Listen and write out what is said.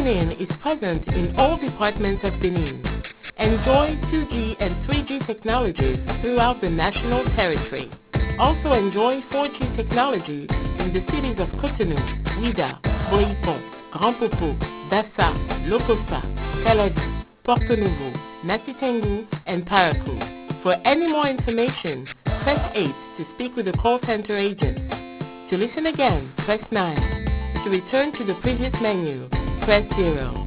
Benin is present in all departments of Benin. Enjoy 2G and 3G technologies throughout the national territory. Also enjoy 4G technology in the cities of Cotonou, Ouidah, Boipon, Grand Popo, Dassa, Lokossa, Calavi, Porto Novo, Natitengu, and Parakou. For any more information, press 8 to speak with the call center agents. To listen again, press 9. To return to the previous menu, press 0.